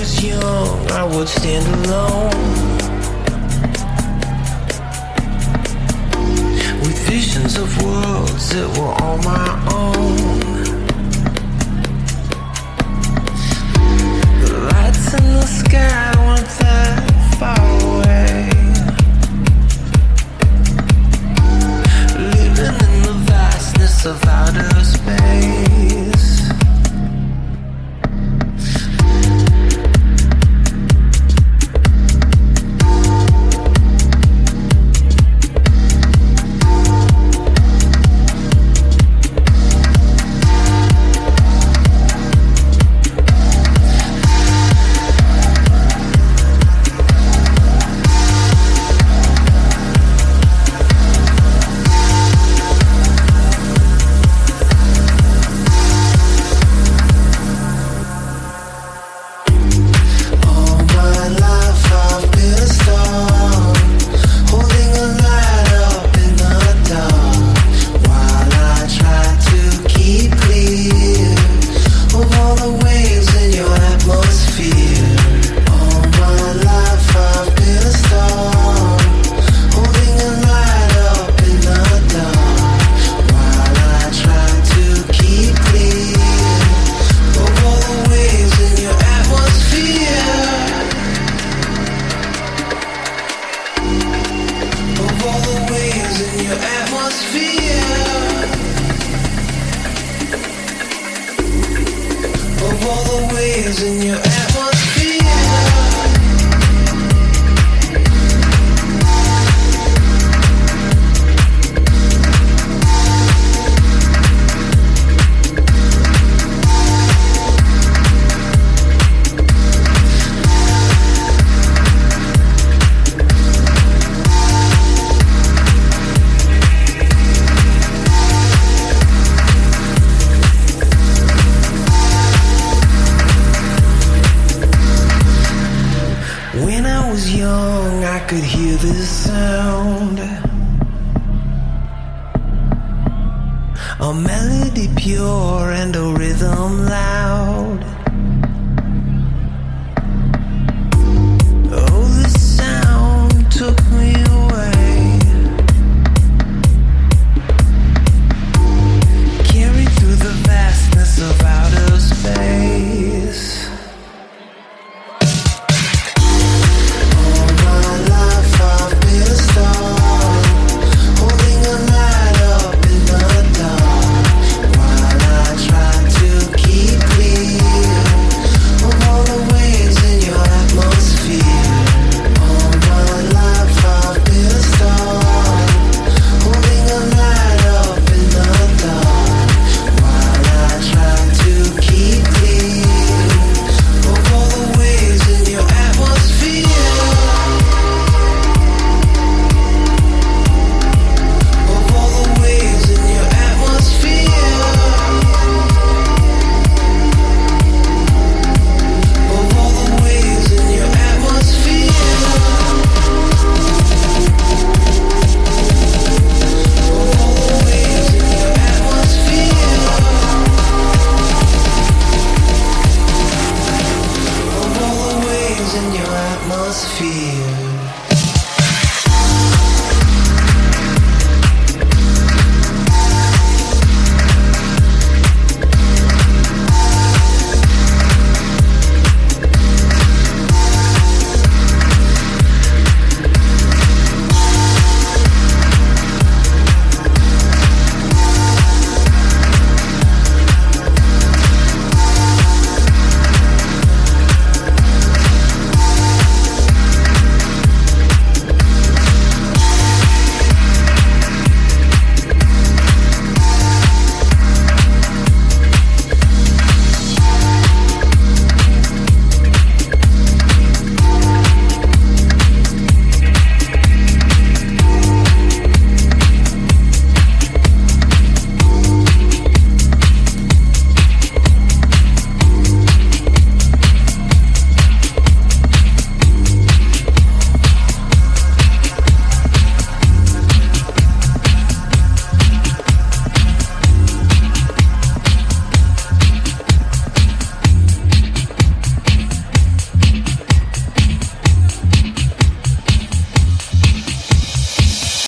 was young, I would stand alone with visions of worlds that were all my own. The lights in the sky weren't that far away, living in the vastness of outer space. When I was young, I could hear this sound, a melody pure and a rhythm loud. Oh, this sound took me away, carried through the vastness of outer space. In your atmosphere.